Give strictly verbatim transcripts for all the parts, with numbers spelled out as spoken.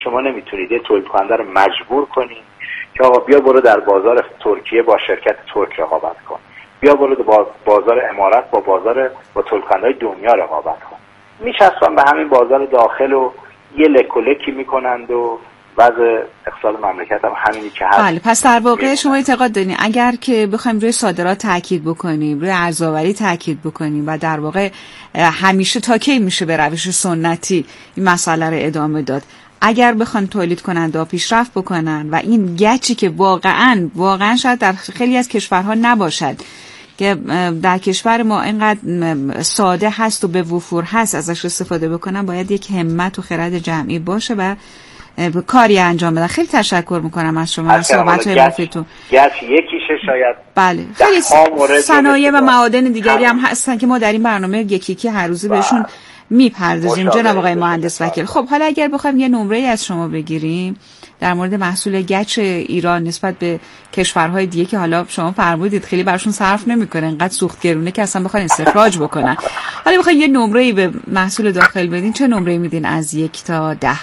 شما نمیتونید یه تولید کننده رو مجبور کنید که آقا بیا برو در بازار ترکیه با شرکت ترک رقابت کن، بیا برو با بازار امارات با بازار با تولید کننده‌های دنیا رقابت کن. میچسبن به همین بازار داخل و یه لک و لکی میکنند و وضع اقتصاد مملکت هم همینی که هست. بله، پس در واقع شما اعتقاد دارین اگر که بخوایم روی صادرات تاکید بکنیم، روی ارزآوری تاکید بکنیم و در واقع همیشه تا کی میشه به روش سنتی این مسئله رو ادامه داد؟ اگر بخوان تولید کننده پیشرفت بکنن و این گچی که واقعا واقعا شاید در خیلی از کشورها نباشد که در کشور ما اینقدر ساده هست و به وفور هست ازش استفاده بکنن، باید یک همت و خرد جمعی باشه و کاری انجام بدن. خیلی تشکر میکنم از شما از صحبت‌های مفیدتون. گچ یکیشه شاید. بله، خیلی صنایع و معادن دیگری هم هستن که ما در این برنامه یکی یکی هر روزه بهشون میپردازیم جناب آقای مهندس وکیل. خب حالا اگر بخوایم یه نمره از شما بگیریم در مورد محصول گچ ایران نسبت به کشورهای دیگه که حالا شما فرمودید خیلی براشون صرف نمیکنه، انقدر سوخت گرونه که اصلا بخواین استخراج بکنن، حالا بخواین یه نمره‌ای به محصول داخل بدین، چه نمره‌ای میدین از یک تا ده؟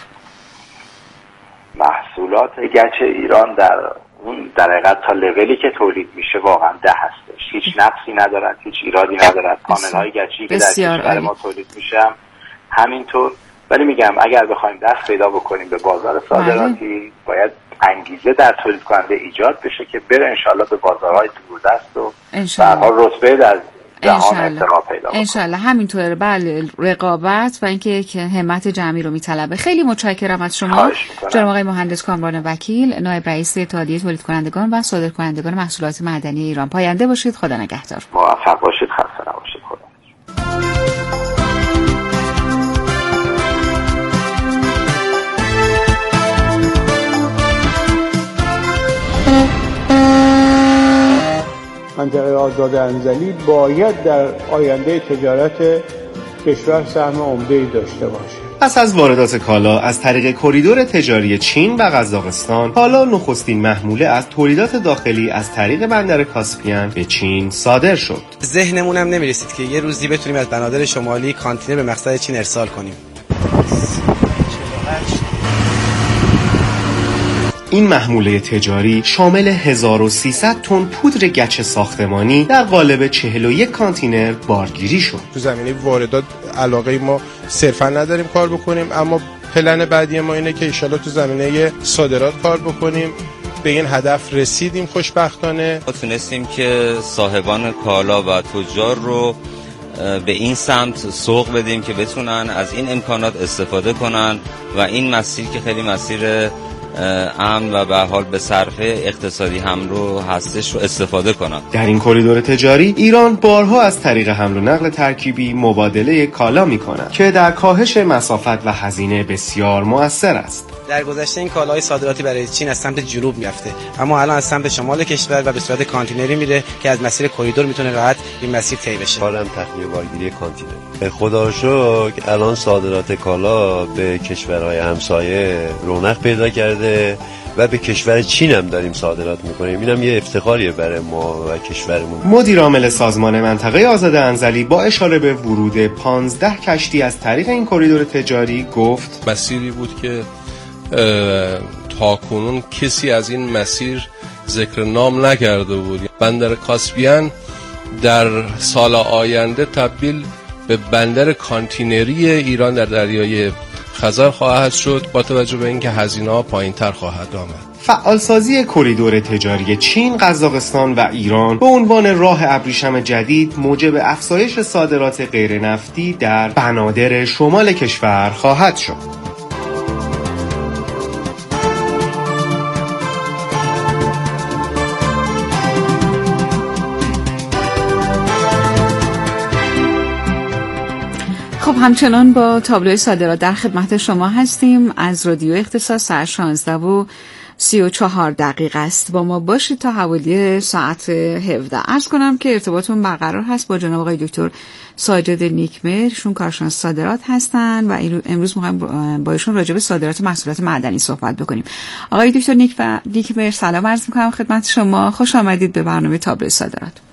محصولات گچ ایران در اون در حقیقت تا لولی که تولید میشه واقعا ده هستش، هیچ نقصی ندارد، هیچ ایرادی ندارد. پانل‌های گچی که در کشور ما تولید میشه همینطور. ولی میگم اگر بخوایم دست پیدا بکنیم به بازار صادراتی باید انگیزه در تولید کننده ایجاد بشه که بره انشالله به بازارهای دوردست و به هر حال رتبه در جهان ارتقا پیدا کنه. انشالله همینطوره. بله، رقابت و اینکه که همت جمعی رو میطلبه. خیلی متشکرم از شما جناب آقای مهندس کامران وکیل، نایب رئیس اتحادیه تولید کنندگان و صادرکنندگان محصولات معدنی ایران. پاینده باشید، خدا نگهدار. موفق باشید، خسته نباشید. خدا منطقه آزاد انزلی باید در آینده تجارت کشور سهم عمده‌ای داشته باشه. پس از واردات کالا از طریق کریدور تجاری چین و قزاقستان، حالا نخستین محموله از تولیدات داخلی از طریق بندر کاسپین به چین صادر شد. ذهنمون هم نمی‌رسید که یه روزی بتونیم از بنادر شمالی کانتینر به مقصد چین ارسال کنیم. این محموله تجاری شامل هزار و سیصد تن پودر گچ ساختمانی در قالب چهل و یک کانتینر بارگیری شد. تو زمینه واردات علاقه ما صرفا نداریم کار بکنیم، اما پلن بعدی ما اینه که ان شاءالله تو زمینه صادرات کار بکنیم. به این هدف رسیدیم خوشبختانه. تونستیم که صاحبان کالا و تجار رو به این سمت سوق بدیم که بتونن از این امکانات استفاده کنن و این مسیر که خیلی مسیر امن و به حال به صرفه اقتصادی هم رو هستش رو استفاده کنن. در این کریدور تجاری ایران بارها از طریق حمل و نقل ترکیبی مبادله کالا می‌کند که در کاهش مسافت و هزینه بسیار مؤثر است. در گذشته این کالاهای صادراتی برای چین از سمت جنوب می‌رفته، اما الان از سمت شمال کشور و به صورت کانتینری میره که از مسیر کریدور میتونه راحت این مسیر طی بشه. کارم تخلیه بارگیری کانتینر. به خدا رو شکر الان صادرات کالا به کشورهای همسایه رونق پیدا کرده و به کشور چین هم داریم صادرات میکنیم. اینم یه افتخاریه برای ما و کشورمون. مدیر عامل سازمان منطقه آزاد انزلی با اشاره به ورود پانزده کشتی از طریق این کریدور تجاری گفت مسیری بود که تاکنون کسی از این مسیر ذکر نام نکرده بود. بندر کاسپین در سال آینده تبدیل به بندر کانتینری ایران در دریای خزر خواهد شد با توجه به اینکه هزینه‌ها پایین‌تر خواهد آمد. فعالسازی کریدور تجاری چین، قزاقستان و ایران به عنوان راه ابریشم جدید موجب افزایش صادرات غیر نفتی در بنادر شمال کشور خواهد شد. خب همچنان با تابلوی صادرات در خدمت شما هستیم. از رادیو اختصاص ساعت شانزده و سی و چهار دقیقه است. با ما باشید تا حوالی ساعت هفده. عرض کنم که ارتباطمون برقرار هست با جناب آقای دکتر ساجد نیکمهر، شون کارشناس صادرات هستن و امروز می‌خوایم با ایشون راجع به صادرات محصولات معدنی صحبت بکنیم. آقای دکتر نیکمهر سلام عرض می‌کنم خدمت شما. خوش آمدید به برنامه تابلوی صادرات.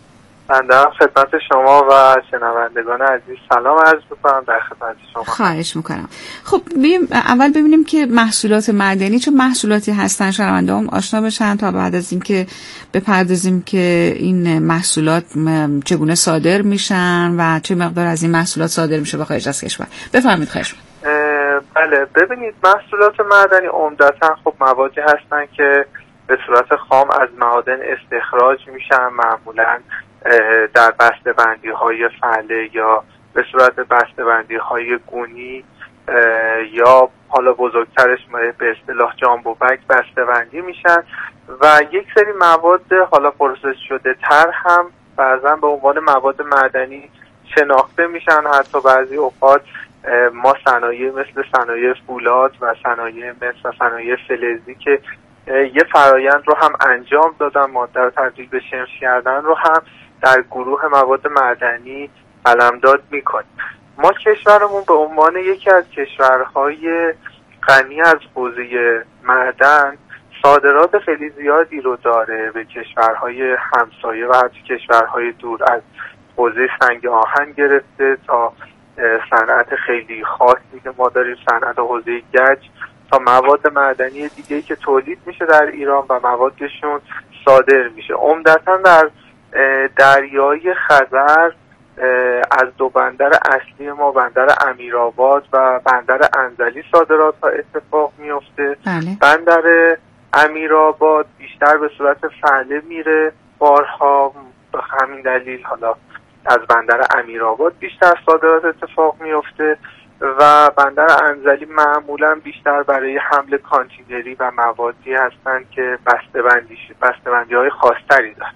بنده هم خدمت شما و شنوندگان عزیز سلام عرض می‌کنم در خدمت شما. خواهش میکنم. خب بیم اول ببینیم که محصولات معدنی چه محصولاتی هستن، شنونده‌ام آشنا بشن تا بعد از اینکه بپردازیم که این محصولات چگونه صادر میشن و چه مقدار از این محصولات صادر میشه به خارج از کشور. بفرمایید. خواهش می‌کنم. بله ببینید محصولات معدنی عمدتاً خب موادی هستن که به صورت خام از معادن استخراج میشن، معمولاً در بسته‌بندی های فعله یا به صورت بسته‌بندی های گونی یا حالا بزرگترش به اصطلاح جامبوبک بسته‌بندی میشن و یک سری مواد حالا پروسس شده تر هم بعضا به عنوان مواد معدنی شناخته میشن. حتی بعضی اوقات ما صنایع مثل صنایع فولاد و صنایع مثل صنایع فلزی که یه فرایند رو هم انجام دادن، ماده رو تبدیل به شمش کردن رو هم در گروه مواد معدنی قلمداد میکنیم. ما کشورمون به عنوان یکی از کشورهای غنی از حوزه معدن صادرات خیلی زیادی رو داره به کشورهای همسایه و حتی کشورهای دور، از حوزه سنگ آهن گرفته تا صنعت خیلی خاصی که ما داریم، صنعت حوزه گچ، تا مواد معدنی دیگه‌ای که تولید میشه در ایران و موادشون صادر میشه. عمدتاً در دریای خزر از دو بندر اصلی ما، بندر امیرآباد و بندر انزلی، صادرات ها اتفاق میفته. بله. بندر امیرآباد بیشتر به صورت فعله میره بارها، به همین دلیل حالا از بندر امیرآباد بیشتر صادرات اتفاق میفته و بندر انزلی معمولا بیشتر برای حمل کانتینری و موادی هستند که بسته‌بندی بسته‌بندی های خاص‌تری دارن.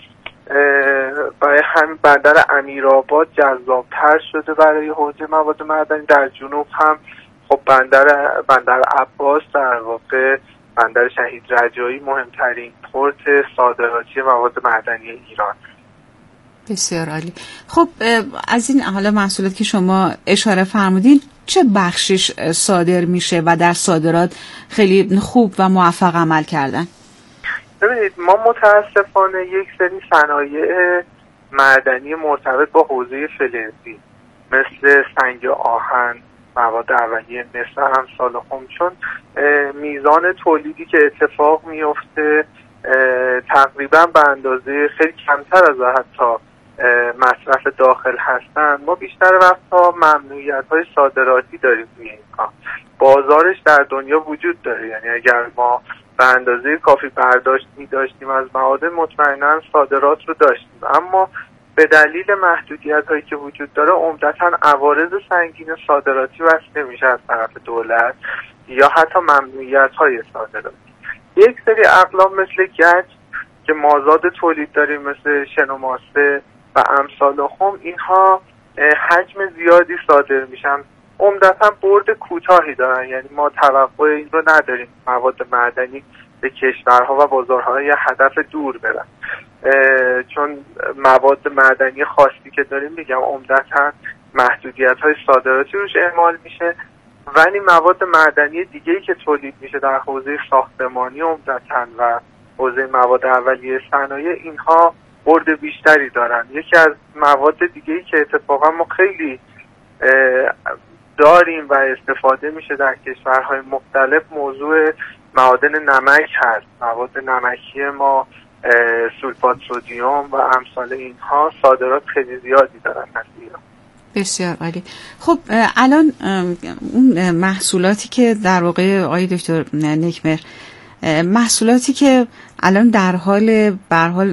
برای همین بندر امیرآباد جذاب‌تر شده برای حوزه مواد معدنی. در جنوب هم خب بندر بندر عباس، در واقع بندر شهید رجایی، مهمترین پورت صادراتی مواد معدنی ایران. بسیار عالی. خب از این حالا محصولات که شما اشاره فرمودین چه بخشش صادر میشه و در صادرات خیلی خوب و موفق عمل کردن؟ ببینید ما متاسفانه یک سری صنایع معدنی مرتبط با حوزه فلزی مثل سنگ آهن، مواد اولیه مثل امثال خم، چون میزان تولیدی که اتفاق میفته تقریبا به اندازه خیلی کمتر از حتی مصرف داخل هستن، ما بیشتر وقتها ممنوعیت‌های صادراتی داریم روی این کار. بازارش در دنیا وجود داره، یعنی اگر ما به اندازه کافی برداشت می داشتیم از معادن مطمئنا صادرات رو داشتیم، اما به دلیل محدودیت‌هایی که وجود داره عمدتاً عوارض سنگین صادراتی بسته میشه از طرف دولت یا حتی ممنوعیت‌های صادراتی. یک سری اقلام مثل گچ که مازاد تولید داریم مثل شن و ماسه و امثال خم، اینها حجم زیادی صادر میشن، عمدتاً برد کوتاهی دارن، یعنی ما توقع این رو نداریم مواد معدنی به کشورها و بازارهای هدف دور برن، چون مواد معدنی خاصی که داریم میگم عمدتاً محدودیت‌های صادراتی روش اعمال میشه، ولی مواد معدنی دیگه‌ای که تولید میشه در حوزه ساختمانی عمدتاً و حوزه مواد اولیه صنایع، اینها برد بیشتری دارن. یکی از مواد دیگه‌ای که اتفاقا ما خیلی داریم و استفاده میشه در کشورهای مختلف موضوع معادن نمک هست. مواد نمکی ما سولفات سدیم و امثال اینها صادرات خیلی زیادی دارن از ایران. بسیار عالی. خب الان اون محصولاتی که در واقع آقای دکتر نیکمهر، محصولاتی که الان در حال به هر حال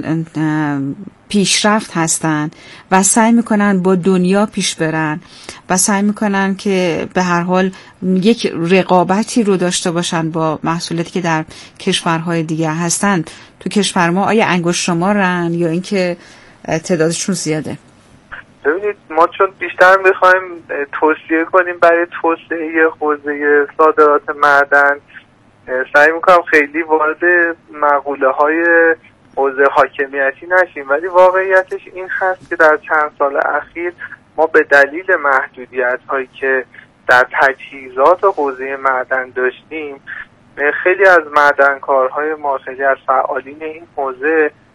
پیشرفت هستن و سعی میکنن با دنیا پیش برن و سعی میکنن که به هر حال یک رقابتی رو داشته باشن با محصولاتی که در کشورهای دیگه هستن، تو کشور ما آیا انگشت شمارن یا اینکه تعدادشون زیاده؟ ببینید ما چون بیشتر میخوایم توصیه کنیم برای توسعه حوزه صادرات معدن، سعی میکنم خیلی وارد مقوله های حوزه حاکمیتی نشیم، ولی واقعیتش این هست که در چند سال اخیر ما به دلیل محدودیت هایی که در تجهیزات حوزه معدن داشتیم، خیلی از معدنکارهای ما، خیلی از فعالین این حوزه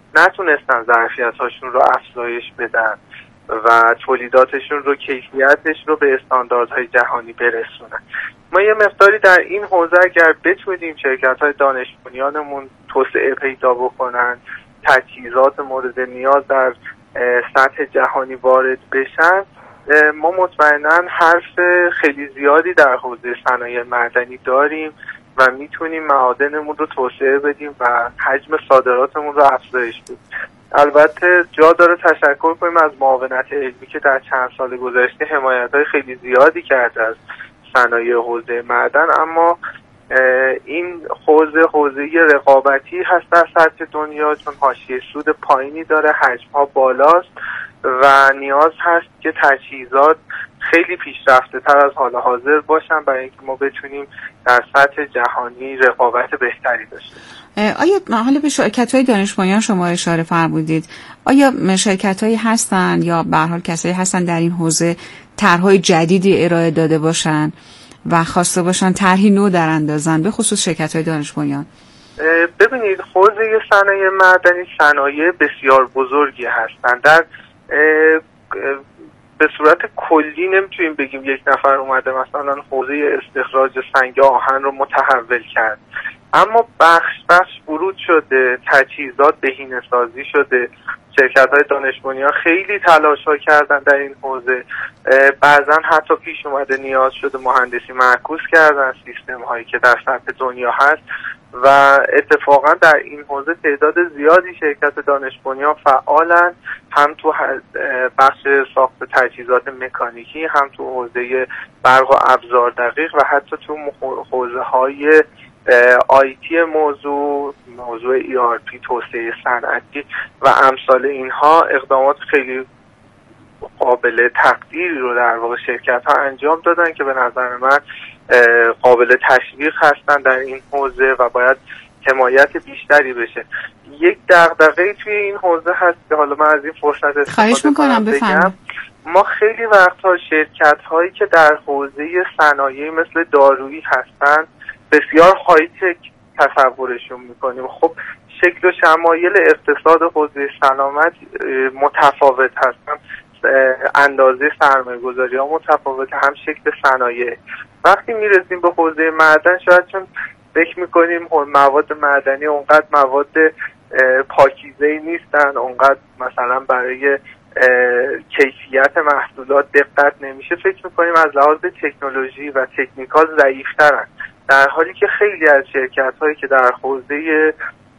نتونستن ظرفیت هاشون رو افزایش بدن و تولیداتشون رو، کیفیتش رو به استانداردهای جهانی برسونن. ما یه مقداری در این حوزه اگر بتونیم شرکت‌های دانش بنیانمون توسعه پیدا بکنن، تجهیزات مورد نیاز در سطح جهانی وارد بشن، ما مطمئناً حرف خیلی زیادی در حوزه صنایع معدنی داریم و میتونیم معادنمون رو توسعه بدیم و حجم صادراتمون رو افزایش بدیم. البته جا داره تشکر کنیم از معاونت علمی که در چند سال گذشته حمایت‌های خیلی زیادی کرده از صنایع حوزه معدن، اما این حوزه حوزه رقابتی هست در سطح دنیا، چون حاشیه سود پایینی داره، حجم‌ها بالاست و نیاز هست که تجهیزات خیلی پیشرفته تر از حال حاضر باشن برای اینکه ما بتونیم در سطح جهانی رقابت بهتری داشته باشیم. آیا حالا به شرکت‌های دانش بنیان شما اشاره فرمودید، آیا شرکت‌هایی هستن یا به هر حال کسایی هستن در این حوزه طرح‌های جدیدی ارائه داده باشن و خواسته باشن طرحی نو در اندازن، به خصوص شرکت‌های دانش بنیان؟ ببینید، حوزه صنایع معدنی صنایع بسیار بزرگی هستند. در به صورت کلی نمیتونیم بگیم یک نفر اومده مثلا حوزه استخراج سنگ آهن رو متحول کرد، اما بخش بخش ورود شده، تجهیزات بهینه‌سازی شده، شرکت‌های دانش بنیان خیلی تلاش‌ها کردن در این حوزه، بعضا حتی پیش اومده نیاز شده مهندسی معکوس کردن سیستم‌هایی که در سطح دنیا هست و اتفاقا در این حوزه تعداد زیادی شرکت دانش بنیان فعالن، هم تو بخش ساخت تجهیزات مکانیکی، هم تو حوزه برق و ابزار دقیق و حتی تو حوزه‌های آیتی موضوع موضوع ای آر پی، توسعه صنعتی و امثال اینها اقدامات خیلی قابل تقدیری رو در واقع شرکت ها انجام دادن که به نظر من قابل تشویق هستن در این حوزه و باید حمایت بیشتری بشه. یک دغدغه توی این حوزه هست که حالا من از این فرصت استفاده کنم بگم، ما خیلی وقتها شرکت هایی که در حوزه صنایع مثل دارویی هستن بسیار های تک تصورشون میکنیم. خب شکل و شمایل اقتصاد حوزه سلامت متفاوت هستن، اندازه سرمایه گذاری ها متفاوته، هم شکل صنایع. وقتی میرسیم به حوزه معدن شاید چون فکر میکنیم مواد معدنی اونقدر مواد پاکیزه‌ای نیستن، اونقدر مثلا برای کیفیت محصولات دقت نمیشه، فکر میکنیم از لحاظ تکنولوژی و تکنیکال ضعیف‌ترن، در حالی که خیلی از شرکت هایی که در حوزه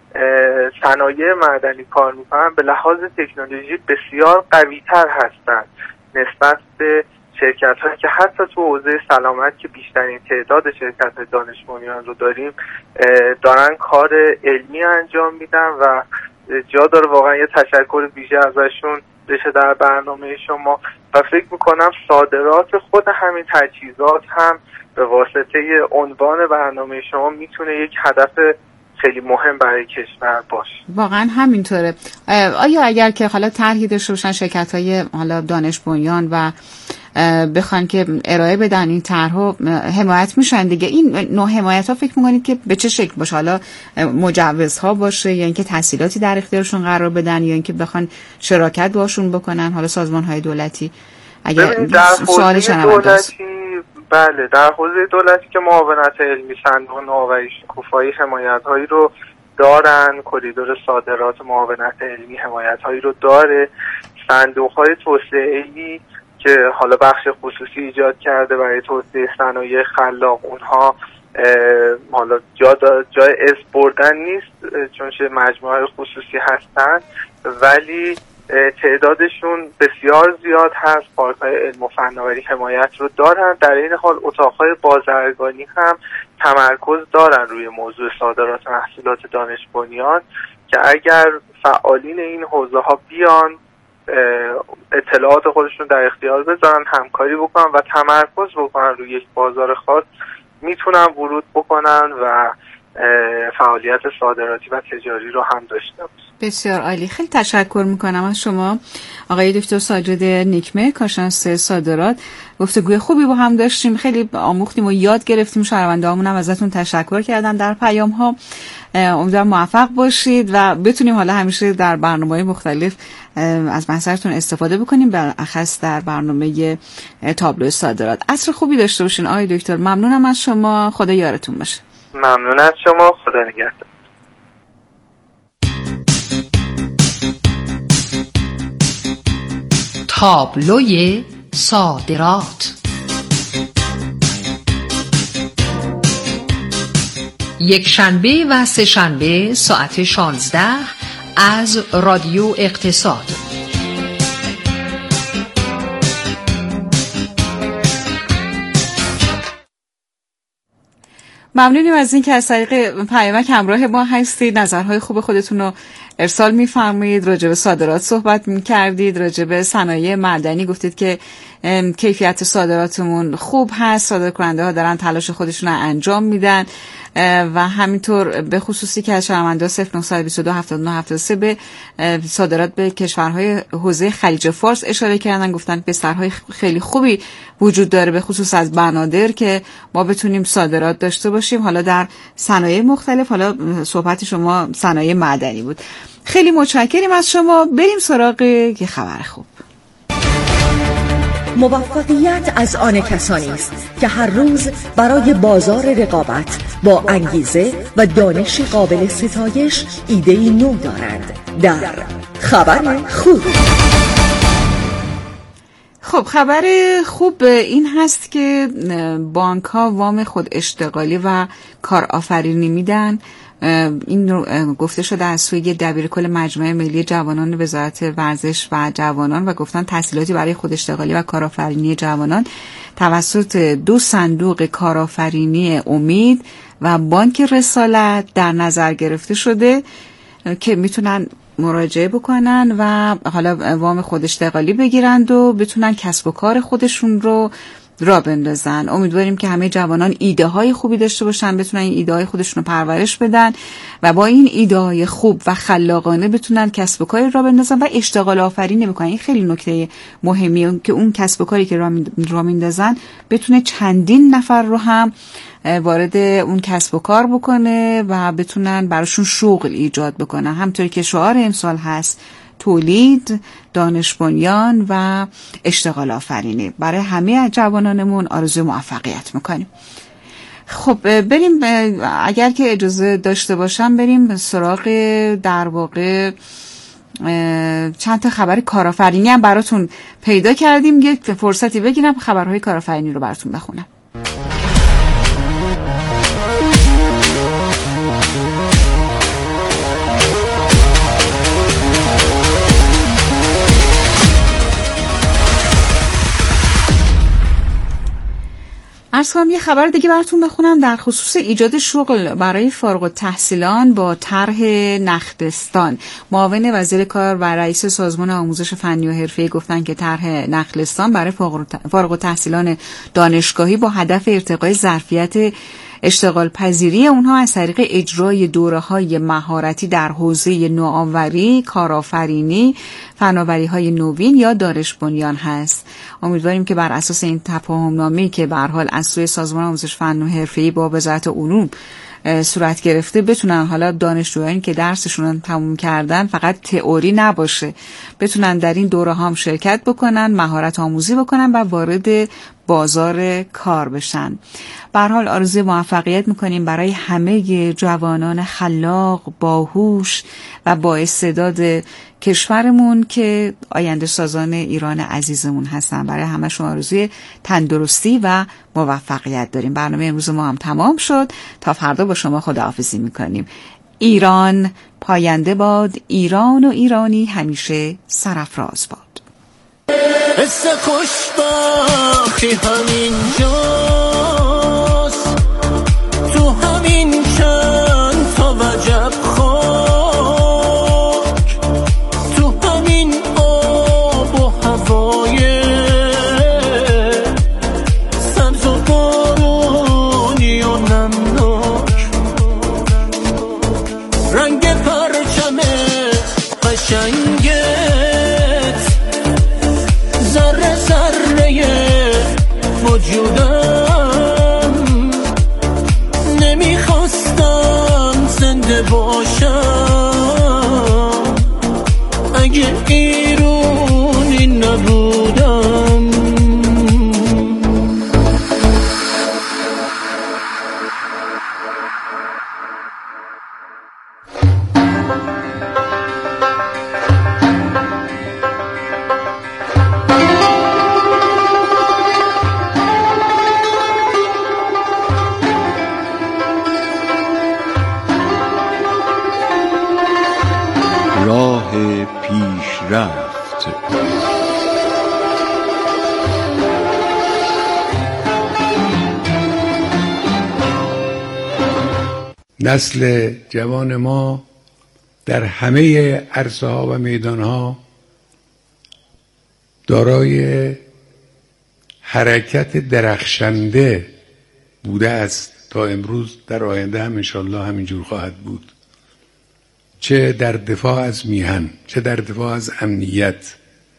صنایع معدنی کار میکنن به لحاظ تکنولوژی بسیار قوی تر هستند نسبت به شرکت هایی که حتی تو حوزه سلامت که بیشترین تعداد شرکت دانش بنیان رو داریم دارن کار علمی انجام میدن و جا داره واقعا یه تشکر ویژه ازشون بشه در برنامه شما و فکر میکنم صادرات خود همین تجهیزات هم به واسطه عنوان برنامه شما میتونه یک هدف خیلی مهم برای کشور باشه. واقعا همینطوره. آیا اگر که حالا طرحی داشته باشن شرکت‌های حالا دانش بنیان و بخوان که ارائه بدن این طرحو حمایت میشن دیگه، این نوع حمایت ها فکر میکنید که به چه شکل باشه؟ حالا مجوزها باشه یا اینکه تسهیلاتی در اختیارشون قرار بدن یا اینکه بخوان شراکت باشون بکنن حالا سازمان‌های دولتی؟ اگر سوال دولتی بله، در حوزه دولتی که معاونت علمی، صندوق نوآوری شکوفایی حمایت‌هایی رو دارن، کریدور صادرات معاونت علمی حمایت‌هایی رو داره، صندوق‌های توسعه‌ای که حالا بخش خصوصی ایجاد کرده برای توسعه صنایع خلاق، اونها حالا جا جای اس بردن نیست چون چه مجموعه خصوصی هستن ولی تعدادشون بسیار زیاد هست. پارک‌های علم و فناوری حمایت رو دارن، در این حال اتاق‌های بازرگانی هم تمرکز دارن روی موضوع صادرات محصولات دانش بنیان که اگر فعالین این حوزه ها بیان اطلاعات خودشون در اختیار بذارن، همکاری بکنن و تمرکز بکنن روی یک بازار خاص، میتونن ورود بکنن و فعالیت صادراتی و تجاری رو هم داشته باشه. بسیار عالی، خیلی تشکر میکنم از شما آقای دکتر ساجد نیکمه، کارشناس صادرات. گفتگوی خوبی با هم داشتیم، خیلی آموختیم و یاد گرفتیم. شنونده‌هامون هم ازتون تشکر کردن در پیام ها. امیدوارم موفق باشید و بتونیم حالا همیشه در برنامه‌های مختلف از محصولتون استفاده بکنیم، بالاخص در برنامه تابلو صادرات. عصر خوبی داشته باشین آقای دکتر. ممنونم از شما، خدا یارتون باشه. ممنون از شما، خدا نگهدار. تابلوی صادرات. یک شنبه و سه شنبه ساعت شانزده از رادیو اقتصاد. ممنونیم از این که از طریق پیامک همراه ما هستید. نظرهای خوب خودتون رو ارسال می‌فرمایید. راجع به صادرات صحبت می‌کردید، راجع به صنایع معدنی گفتید که کیفیت صادراتمون خوب هست، صادرکننده‌ها دارن تلاش خودشون رو انجام میدن و همینطور به خصوصی که از شنونده صفر نه دو دو هفت نه هفت سه به صادرات به کشورهای حوزه خلیج فارس اشاره کردن. گفتن بسترهای خیلی خوبی وجود داره، به خصوص از بنادر، که ما بتونیم صادرات داشته باشیم، حالا در صنایع مختلف. حالا صحبت شما صنایع معدنی بود. خیلی متشکریم از شما. بریم سراغ یه خبر خوب. موفقیت از آن کسانی است که هر روز برای بازار رقابت با انگیزه و دانش قابل ستایش ایده‌ای نو دارند. در خبر خوب. خب خبر خوب این هست که بانک ها وام خود اشتغالی و کارآفرینی میدن. این رو گفته شده از سوی دبیرکل مجمع ملی جوانان وزارت ورزش و جوانان و گفتن تسهیلاتی برای خود اشتغالی و کارآفرینی جوانان توسط دو صندوق کارآفرینی امید و بانک رسالت در نظر گرفته شده که میتونن مراجعه بکنن و حالا وام خود اشتغالی بگیرند و بتونن کسب و کار خودشون رو را بندازن. امیدواریم که همه جوانان ایده های خوبی داشته باشن، بتونن این ایده های خودشون رو پرورش بدن و با این ایده های خوب و خلاقانه بتونن کسب و کاری را بندازن و اشتغال آفرینی بکنن. این خیلی نکته مهمیه که اون کسب و کاری که را میندازن بتونه چندین نفر رو هم وارد اون کسب و کار بکنه و بتونن براشون شغل ایجاد بکنن. همونطوری که شعار امسال هست تولید، دانش بنیان و اشتغال آفرینی. برای همه جوانانمون آرزوی موفقیت میکنیم. خب بریم، اگر که اجازه داشته باشم بریم سراغ در واقع چند تا خبر کارآفرینی هم براتون پیدا کردیم. یک فرصتی بگیرم خبرهای کارآفرینی رو براتون بخونم. عرض کنم یه خبر دیگه براتون بخونم در خصوص ایجاد شغل برای فارغ التحصیلان با طرح نخلستان. معاون وزیر کار و رئیس سازمان آموزش فنی و حرفه‌ای گفتن که طرح نخلستان برای فارغ التحصیلان دانشگاهی با هدف ارتقای ظرفیت اشتغال پذیری اونها از طریق اجرای دوره‌های مهارتی در حوزه نوآوری، کارآفرینی، فناوری‌های نوین یا دانش بنیان هست. امیدواریم که بر اساس این تفاهم‌نامه‌ای که به هر حال از سوی سازمان آموزش فنی و حرفه‌ای با وزارت علوم صورت گرفته بتونن حالا دانشجویانی که درسشون رو تموم کردن فقط تئوری نباشه، بتونن در این دوره هم شرکت بکنن، مهارت آموزی بکنن و وارد بازار کار بشن. به هر حال آرزوی موفقیت میکنیم برای همه جوانان خلاق، باهوش و با استعداد کشورمون که آینده سازان ایران عزیزمون هستن. برای همشون آرزوی تندرستی و موفقیت داریم. برنامه امروز ما هم تمام شد. تا فردا با شما خداحافظی میکنیم. ایران پاینده باد، ایران و ایرانی همیشه سرافراز باد. قصه خوشبختی همینجاست، تو همین چند تا وجب خاک، تو همین آب و هوای سبز و بارونی و نمناک، وجودم، نمیخواستم زنده باشم اگه ایرونی نبودم. راه پیشرفت. نسل جوان ما در همه عرصه ها و میدان ها دارای حرکت درخشنده بوده است تا امروز، در آینده هم انشالله همینجور خواهد بود، چه در دفاع از میهن، چه در دفاع از امنیت،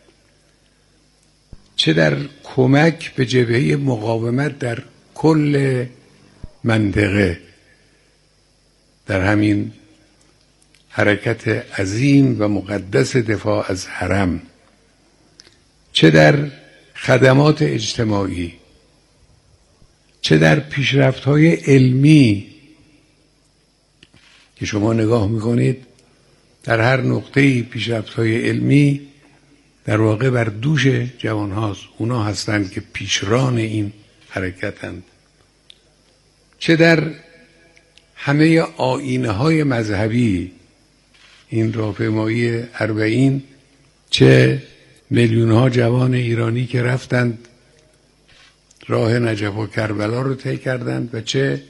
چه در کمک به جبهه مقاومت در کل منطقه، در همین حرکت عظیم و مقدس دفاع از حرم، چه در خدمات اجتماعی، چه در پیشرفت‌های علمی که شما نگاه می‌کنید در هر نقطه‌ای پیشرفت‌های علمی در واقع بر دوش جوان هاست. اونا هستند که پیشران این حرکتند. چه در همه آیین‌های مذهبی، این راهپیمایی اربعین، چه میلیون‌ها جوان ایرانی که رفتند راه نجف و کربلا رو طی کردند، و چه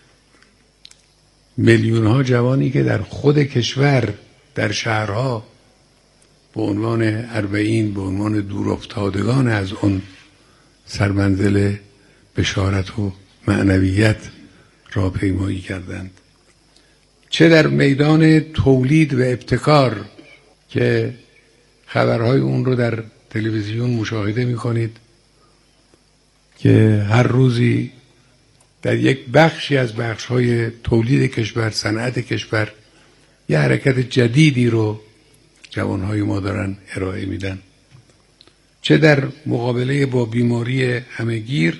میلیون‌ها جوانی که در خود کشور، در شهرها به عنوان اربعین، به عنوان دورافتادگان از اون سرمنزل بشارت و معنویت راهپیمایی کردند. چه در میدان تولید و ابتکار که خبرهای اون رو در تلویزیون مشاهده می‌کنید که هر روزی در یک بخشی از بخش‌های تولید کشور، صنعت کشور، یه حرکت جدیدی رو جوانهای ما دارن ارائه میدن. چه در مقابله با بیماری همهگیر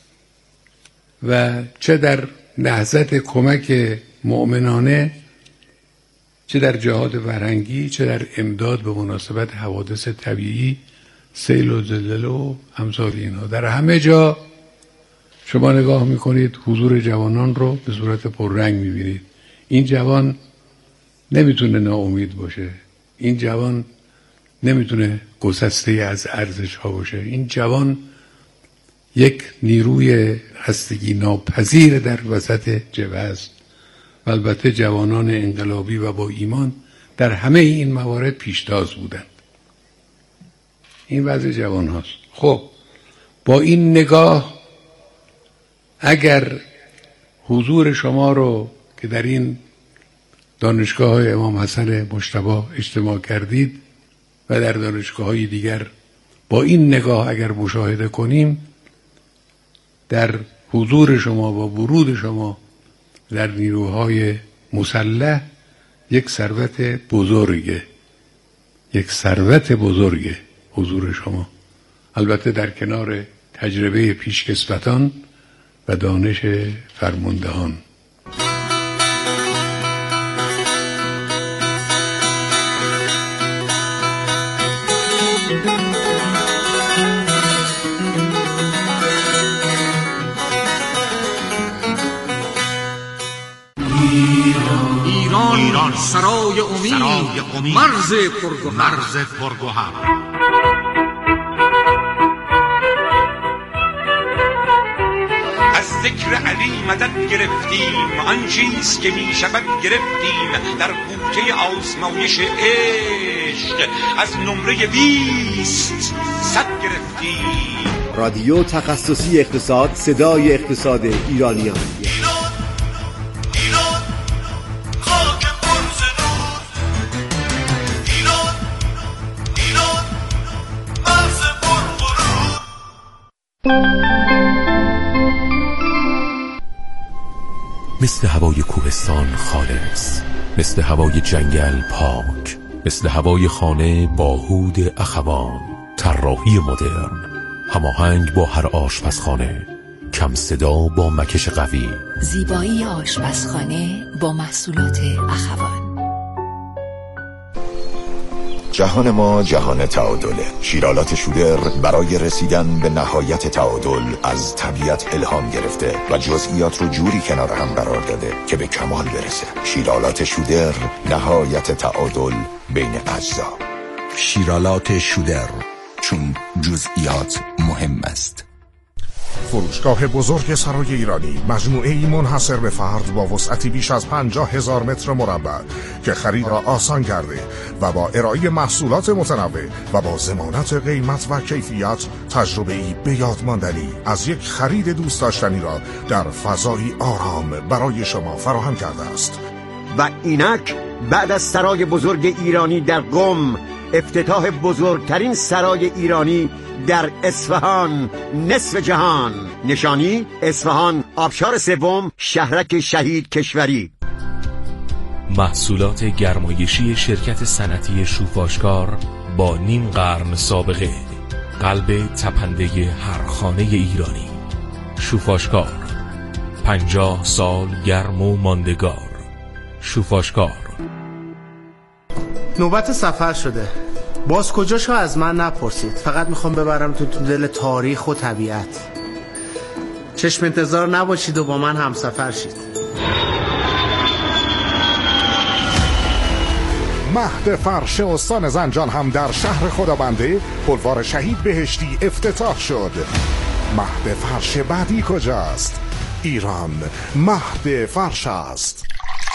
و چه در نهضت کمک مؤمنانه، چه در جهاد فرهنگی، چه در امداد به مناسبت حوادث طبیعی، سیل و زلزله و امثال اینها. در همه جا شما نگاه میکنید حضور جوانان رو به صورت پررنگ میبینید. این جوان نمیتونه ناامید باشه، این جوان نمیتونه گسسته از ارزش ها باشه. این جوان یک نیروی هستگی ناپذیر در وسط جبهه است. و البته جوانان انقلابی و با ایمان در همه این موارد پیشتاز بودند. این وضع جوان هاست. خب با این نگاه اگر حضور شما رو که در این دانشگاه های امام حسن مجتبی اجتماع کردید و در دانشگاه های دیگر با این نگاه اگر مشاهده کنیم، در حضور شما و ورود شما در نیروهای مسلح یک ثروت بزرگه، یک ثروت بزرگه حضور شما، البته در کنار تجربه پیشکسوتان و دانش فرماندهان. ایران ایران سرای امید, امید. مرز پرگوهر مرز پرگوهر از ذکر علی مدد گرفتیم، آن چیز که می شود گرفتیم، در بوته آزمایش عشق از نمره بیست صد گرفتیم. رادیو تخصصی اقتصاد، صدای اقتصاد ایرانیان. Thank you. مثل هوای کوهستان خالص، مثل هوای جنگل پاک، مثل هوای خانه با هود اخوان. طراحی مدرن، هماهنگ با هر آشپزخانه، کم صدا با مکش قوی، زیبایی آشپزخانه با محصولات اخوان. جهان ما جهان تعادله. شیرالات شودر برای رسیدن به نهایت تعادل از طبیعت الهام گرفته و جزئیات رو جوری کنار هم قرار داده که به کمال برسه. شیرالات شودر، نهایت تعادل بین اجزا. شیرالات شودر، چون جزئیات مهم است. فروشگاه بزرگ سرای ایرانی، مجموعه‌ای منحصر به فرد با وسعتی بیش از پنجاه هزار متر مربع که خرید را آسان کرده و با ارائه محصولات متنوع و با ضمانت قیمت و کیفیت، تجربه‌ای به یاد ماندنی از یک خرید دوست داشتنی را در فضایی آرام برای شما فراهم کرده است. و اینک بعد از سرای بزرگ ایرانی در قم، افتتاح بزرگترین سرای ایرانی در اصفهان، نصف جهان. نشانی اصفهان، آبشار سوم، شهرک شهید کشوری. محصولات گرمایشی شرکت صنعتی شوفاشکار با نیم قرن سابقه، قلب تپنده هر خانه ایرانی. شوفاشکار، پنجاه سال گرم و ماندگار. شوفاشکار. نوبت سفر شده. باز کجاشو از من نپرسید، فقط میخوام ببرم تو دل تاریخ و طبیعت. چشم انتظار نباشید و با من همسفر شید. مهد فرش استان زنجان هم در شهر خدابنده، بلوار شهید بهشتی افتتاح شد. مهد فرش بعدی کجاست؟ ایران مهد فرش است.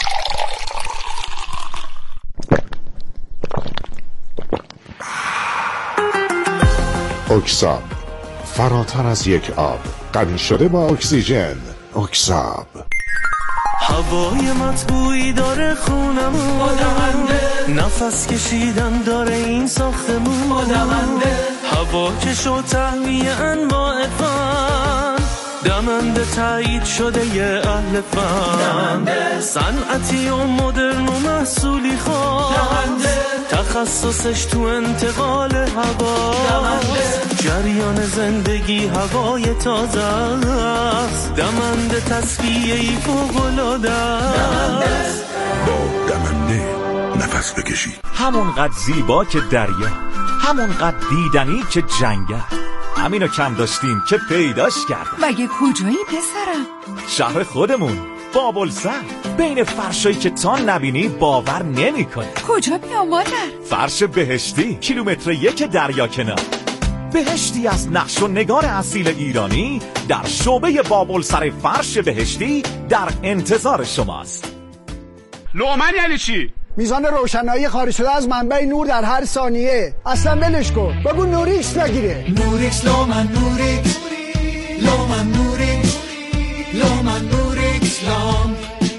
اکساب، فراتر از یک آب، غنی شده با اکسیژن. اکساب. هوای مطبوعی داره خونمون، نفس کشیدن داره این ساختمون. هوا کش و تهویه انواع فن، دمنده تایید شده یه اهل فن. صنعتی و مدرن و محصولی خاص، تخصصش تو انتقال هوا. جریان زندگی هوای تازه است، دمنده تصفیه‌ای فوق‌العاده است. با دمنده نفس بکشید. همونقدر زیبا که دریا، همونقدر دیدنی که جنگل. همینو کم داشتیم که پیداش کردم. مگه کجایی پسرم؟ شهر خودمون، بابلسر. بین فرشایی که تا نبینی باور نمی کنی. کجا بیام مادر؟ فرش بهشتی، کیلومتر یک دریا کنار. بهشتی از نقش و نگار اصیل ایرانی در شعبه بابلسر فرش بهشتی در انتظار شماست. لومن یعنی چی؟ میزان روشنایی خارج شده از منبع نور در هر ثانیه. اصلا ولش کن، بگو نوریکس بگیره. نوریکس لومن نوریکس لومن نوریکس لومن نوریکس لامپ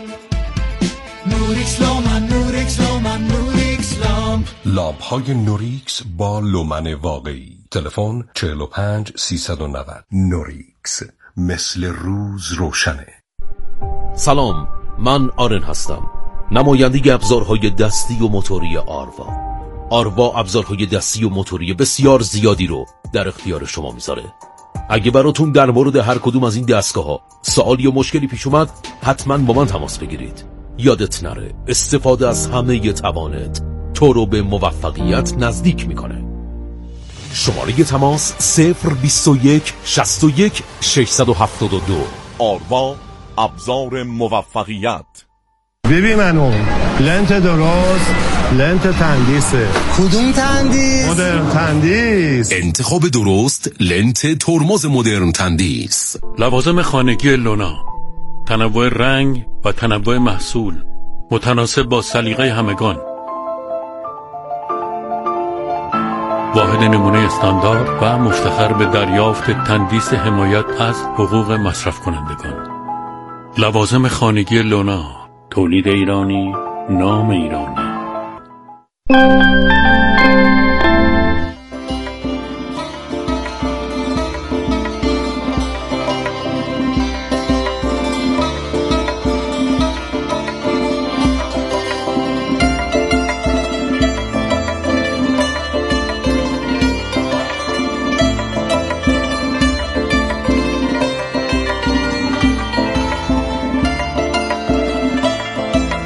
نوریکس لومن نوریکس لومن نوریکس لامپ. لامپ های نوریکس با لومن واقعی. تلفن چهل و پنج سیصد و نود. نوریکس، مثل روز روشنه. سلام، من آرن هستم، نماینده ابزارهای دستی و موتوری آروا. آروا ابزارهای دستی و موتوری بسیار زیادی رو در اختیار شما میذاره. اگه براتون در مورد هر کدوم از این دستگاه ها سوالی یا مشکلی پیش اومد، حتما با من تماس بگیرید. یادت نره، استفاده از همه توانت تو رو به موفقیت نزدیک میکنه. شماره تماس صفر بیست و یک شصت و یک ششصد و هفتاد و دو. آروا، ابزار موفقیت. ببین منو لنت درست، لنت تندیسه. کدوم تندیس؟ مدرن تندیس. انتخاب درست، لنت ترمز مدرن تندیس. لوازم خانگی لونا، تنوع رنگ و تنوع محصول، متناسب با سلیقه همگان. واحد نمونه استاندارد و مفتخر به دریافت تندیس حمایت از حقوق مصرف کنندگان. لوازم خانگی لونا، تولید ایرانی، نام ایرانی.